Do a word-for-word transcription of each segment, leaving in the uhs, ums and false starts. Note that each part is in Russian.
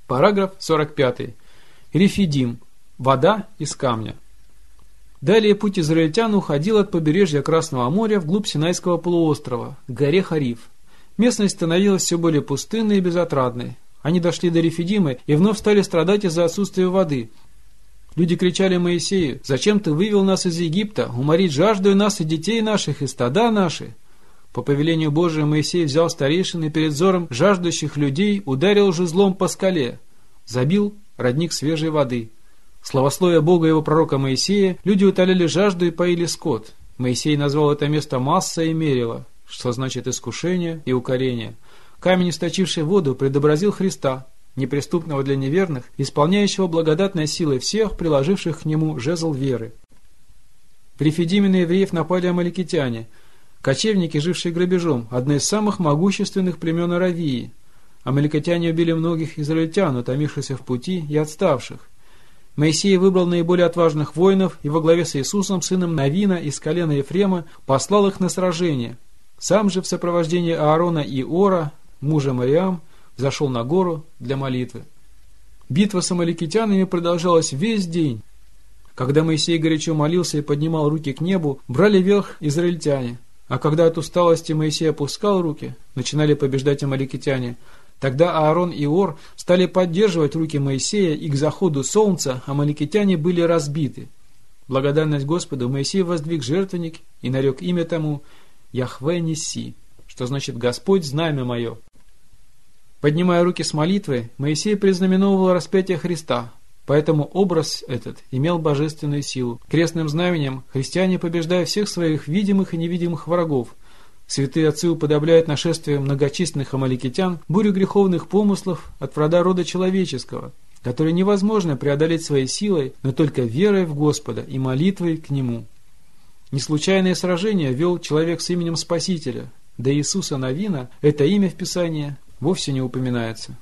Параграф сорок пятый. Рефидим. Вода из камня. Далее путь израильтян уходил от побережья Красного моря вглубь Синайского полуострова, к горе Хариф. Местность становилась все более пустынной и безотрадной. Они дошли до Рефидима и вновь стали страдать из-за отсутствия воды. Люди кричали Моисею: «Зачем ты вывел нас из Египта, уморить жаждою нас и детей наших, и стада наши?» По повелению Божию Моисей взял старейшин и перед взором жаждущих людей ударил жезлом по скале, забил родник свежей воды. Славословия Бога и его пророка Моисея, люди утоляли жажду и поили скот. Моисей назвал это место Масса и Мерила, что значит искушение и укорение. Камень, источивший воду, предобразил Христа, неприступного для неверных, исполняющего благодатной силой всех, приложивших к нему жезл веры. В Рефидиме на евреев напали амаликитяне, кочевники, жившие грабежом, одно из самых могущественных племен Аравии. Амаликитяне убили многих израильтян, утомившихся в пути, и отставших. Моисей выбрал наиболее отважных воинов и во главе с Иисусом, сыном Навина, из колена Ефрема, послал их на сражение. Сам же в сопровождении Аарона и Ора, мужа Мариам, зашел на гору для молитвы. Битва с амаликитянами продолжалась весь день. Когда Моисей горячо молился и поднимал руки к небу, брали верх израильтяне. А когда от усталости Моисей опускал руки, начинали побеждать амаликитяне. Тогда Аарон и Ор стали поддерживать руки Моисея, и к заходу солнца амаликитяне были разбиты. Благодарность Господу Моисей воздвиг жертвенник и нарек имя тому Яхве Ниси, что значит «Господь, знамя мое». Поднимая руки с молитвы, Моисей признаменовывал распятие Христа, поэтому образ этот имел божественную силу. Крестным знаменем христиане побеждают всех своих видимых и невидимых врагов. Святые отцы уподобляют нашествию многочисленных амаликитян бурю греховных помыслов от врага рода человеческого, которые невозможно преодолеть своей силой, но только верой в Господа и молитвой к Нему. Неслучайное сражение вел человек с именем Спасителя, да Иисуса Навина это имя в Писании вовсе не упоминается.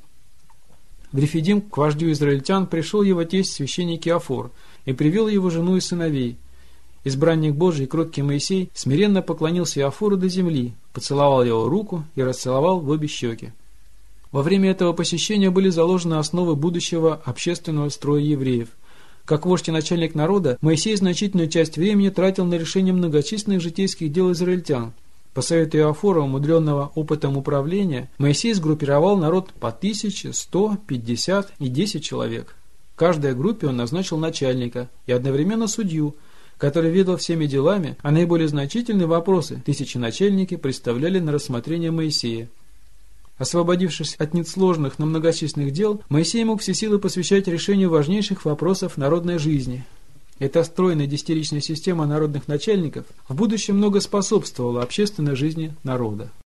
В Рефидим к вождю израильтян пришел его тесть священник Иофор и привел его жену и сыновей. Избранник Божий, кроткий Моисей, смиренно поклонился Иофору до земли, поцеловал его руку и расцеловал в обе щеки. Во время этого посещения были заложены основы будущего общественного строя евреев. Как вождь и начальник народа, Моисей значительную часть времени тратил на решение многочисленных житейских дел израильтян. По совету Иофора, умудренного опытом управления, Моисей сгруппировал народ по тысяче, сто, пятьдесят и десять человек. В каждой группе он назначил начальника и одновременно судью, который ведал всеми делами, а наиболее значительные вопросы тысяченачальники представляли на рассмотрение Моисея. Освободившись от несложных, но многочисленных дел, Моисей мог все силы посвящать решению важнейших вопросов народной жизни. Эта стройная десятиличная система народных начальников в будущем много способствовала общественной жизни народа.